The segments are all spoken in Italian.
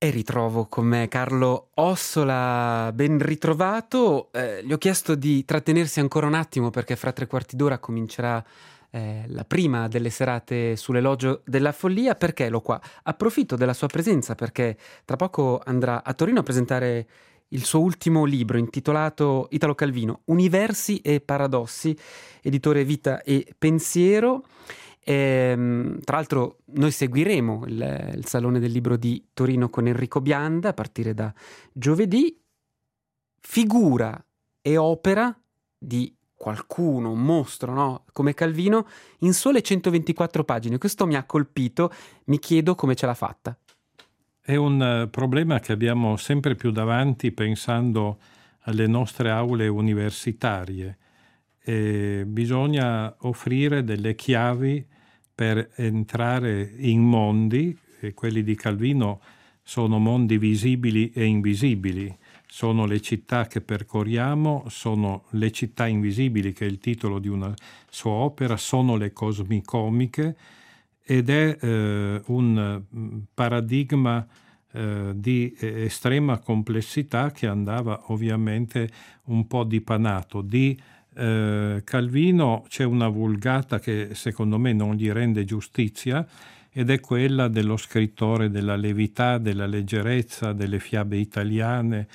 E ritrovo con me Carlo Ossola, ben ritrovato. Gli ho chiesto di trattenersi ancora un attimo perché fra 3/4 d'ora comincerà la prima delle serate sull'elogio della follia. Perché l'ho qua? Approfitto della sua presenza perché tra poco andrà a Torino a presentare il suo ultimo libro intitolato Italo Calvino, Universi e Paradossi, editore Vita e Pensiero. Tra l'altro noi seguiremo il Salone del Libro di Torino con Enrico Bianda a partire da giovedì. Figura e opera di qualcuno, un mostro, no? Come Calvino, in sole 124 pagine. Questo mi ha colpito, mi chiedo come ce l'ha fatta. È un problema che abbiamo sempre più davanti pensando alle nostre aule universitarie. Bisogna offrire delle chiavi per entrare in mondi, e quelli di Calvino sono mondi visibili e invisibili, sono le città che percorriamo, sono le città invisibili, che è il titolo di una sua opera, sono le cosmicomiche, ed è un paradigma di estrema complessità che andava ovviamente un po' dipanato. Di Calvino c'è una vulgata che secondo me non gli rende giustizia, ed è quella dello scrittore della levità, della leggerezza, delle fiabe italiane,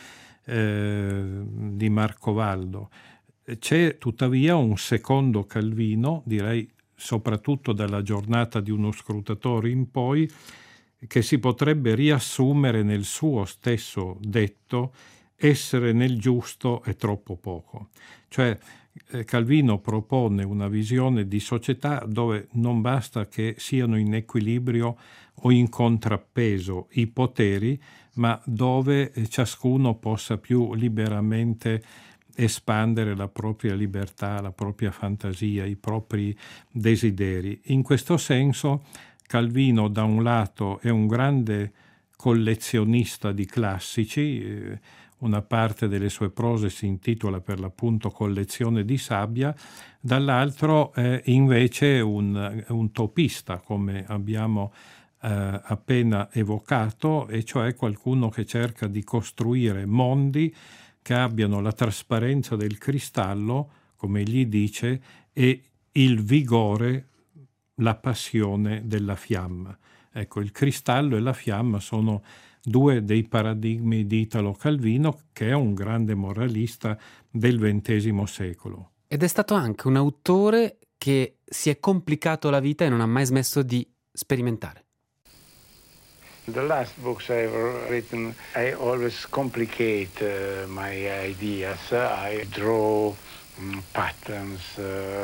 di Marcovaldo. C'è tuttavia un secondo Calvino, direi soprattutto dalla Giornata di uno scrutatore in poi, che si potrebbe riassumere nel suo stesso detto: essere nel giusto è troppo poco. Cioè Calvino propone una visione di società dove non basta che siano in equilibrio o in contrappeso i poteri, ma dove ciascuno possa più liberamente espandere la propria libertà, la propria fantasia, i propri desideri. In questo senso Calvino da un lato è un grande collezionista di classici, una parte delle sue prose si intitola per l'appunto Collezione di sabbia, dall'altro è invece un topista, come abbiamo appena evocato, e cioè qualcuno che cerca di costruire mondi che abbiano la trasparenza del cristallo, come gli dice, e il vigore, la passione della fiamma. Ecco, il cristallo e la fiamma sono due dei paradigmi di Italo Calvino, che è un grande moralista del XX secolo. Ed è stato anche un autore che si è complicato la vita e non ha mai smesso di sperimentare. The last books I've written, I always complicate my ideas. I draw patterns,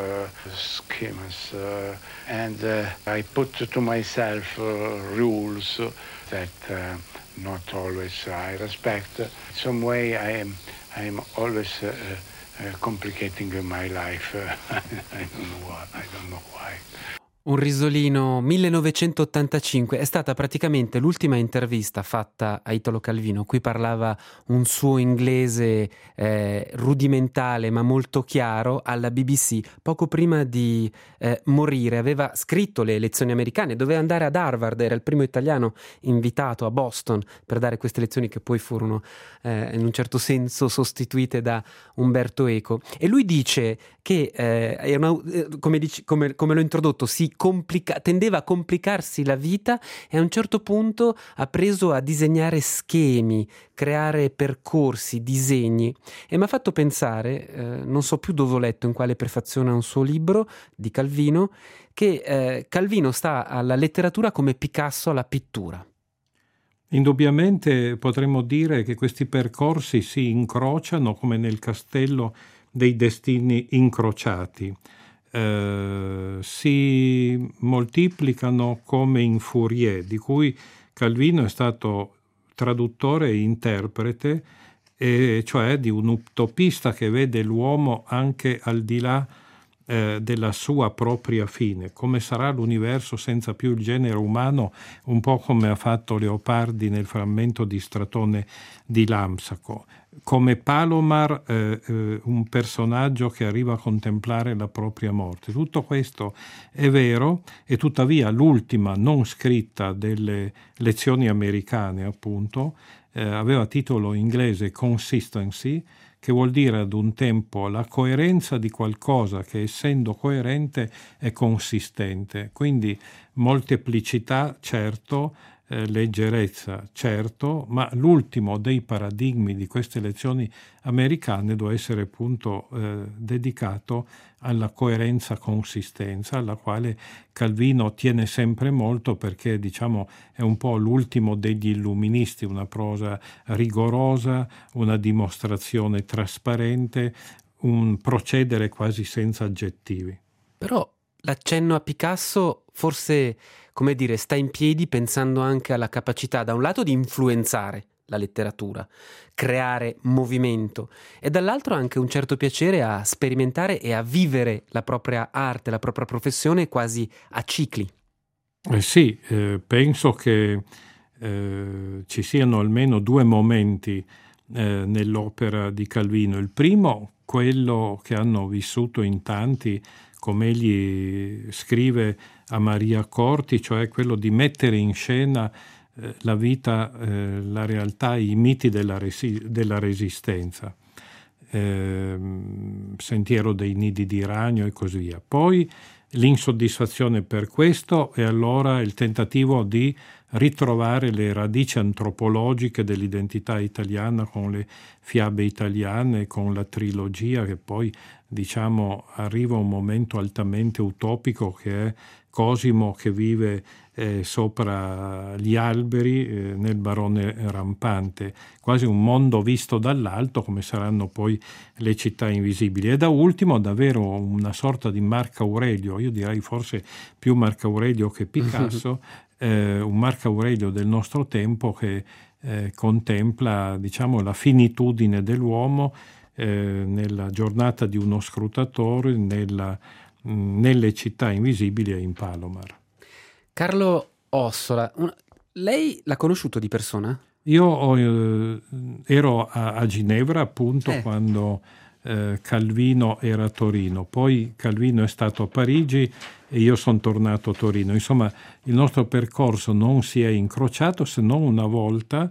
schemas, and I put to myself rules that not always I respect. In some way I'm always complicating my life. I don't know why. Un risolino 1985 è stata praticamente l'ultima intervista fatta a Italo Calvino. Qui parlava un suo inglese rudimentale ma molto chiaro alla BBC poco prima di morire. Aveva scritto le lezioni americane, doveva andare ad Harvard, era il primo italiano invitato a Boston per dare queste lezioni che poi furono in un certo senso sostituite da Umberto Eco. E lui dice che come l'ho introdotto, tendeva a complicarsi la vita e a un certo punto ha preso a disegnare schemi, creare percorsi, disegni, e mi ha fatto pensare, non so più dove ho letto, in quale prefazione a un suo libro di Calvino, che Calvino sta alla letteratura come Picasso alla pittura. Indubbiamente potremmo dire che questi percorsi si incrociano come nel castello dei destini incrociati. Si moltiplicano come in Fourier, di cui Calvino è stato traduttore e interprete, e cioè di un utopista che vede l'uomo anche al di là della sua propria fine, come sarà l'universo senza più il genere umano, un po' come ha fatto Leopardi nel frammento di Stratone di Lampsaco. Come Palomar, un personaggio che arriva a contemplare la propria morte. Tutto questo è vero, e tuttavia l'ultima non scritta delle lezioni americane, appunto, aveva titolo inglese Consistency, che vuol dire ad un tempo la coerenza di qualcosa che, essendo coerente, è consistente. Quindi molteplicità, certo, leggerezza, certo, ma l'ultimo dei paradigmi di queste lezioni americane deve essere appunto dedicato alla coerenza-consistenza, alla quale Calvino tiene sempre molto, perché diciamo è un po' l'ultimo degli illuministi, una prosa rigorosa, una dimostrazione trasparente, un procedere quasi senza aggettivi. Però l'accenno a Picasso forse, come dire, sta in piedi pensando anche alla capacità da un lato di influenzare la letteratura, creare movimento, e dall'altro anche un certo piacere a sperimentare e a vivere la propria arte, la propria professione quasi a cicli. Sì, penso che ci siano almeno due momenti nell'opera di Calvino. Il primo, quello che hanno vissuto in tanti, come egli scrive a Maria Corti, cioè quello di mettere in scena la vita, la realtà, i miti della Resistenza, Sentiero dei nidi di ragno e così via. Poi l'insoddisfazione per questo, e allora il tentativo di ritrovare le radici antropologiche dell'identità italiana con le fiabe italiane, con la trilogia, che poi diciamo arriva un momento altamente utopico, che è Cosimo che vive sopra gli alberi nel Barone Rampante, quasi un mondo visto dall'alto, come saranno poi le città invisibili. E da ultimo davvero una sorta di Marco Aurelio, io direi forse più Marco Aurelio che Picasso, un Marco Aurelio del nostro tempo che contempla, diciamo, la finitudine dell'uomo nella giornata di uno scrutatore, nelle città invisibili e in Palomar. Carlo Ossola, lei l'ha conosciuto di persona? Io ero a Ginevra appunto quando Calvino era a Torino, poi Calvino è stato a Parigi e io sono tornato a Torino. Insomma, il nostro percorso non si è incrociato se non una volta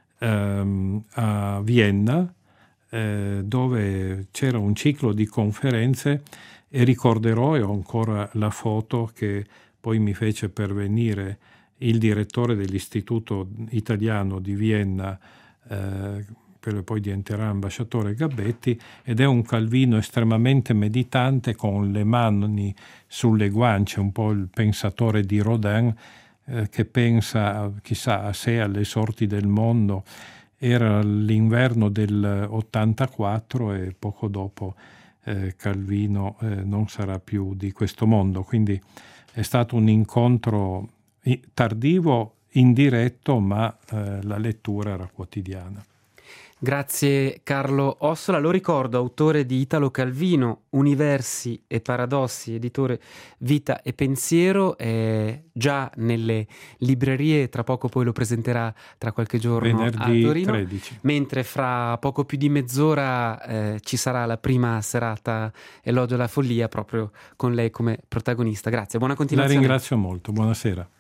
a Vienna, dove c'era un ciclo di conferenze, e ricorderò, e ho ancora la foto che poi mi fece pervenire il direttore dell'Istituto Italiano di Vienna, per poi diventerà ambasciatore, Gabetti, ed è un Calvino estremamente meditante, con le mani sulle guance, un po' il pensatore di Rodin, che pensa, chissà, a sé, alle sorti del mondo. Era l'inverno del 84 e poco dopo Calvino non sarà più di questo mondo, quindi è stato un incontro tardivo, indiretto, ma la lettura era quotidiana. Grazie Carlo Ossola, lo ricordo, autore di Italo Calvino, Universi e Paradossi, editore Vita e Pensiero, è già nelle librerie, tra poco poi lo presenterà tra qualche giorno venerdì a Torino, 13. mentre fra poco più di mezz'ora ci sarà la prima serata Elogio alla follia proprio con lei come protagonista. Grazie, buona continuazione. La ringrazio molto, buonasera.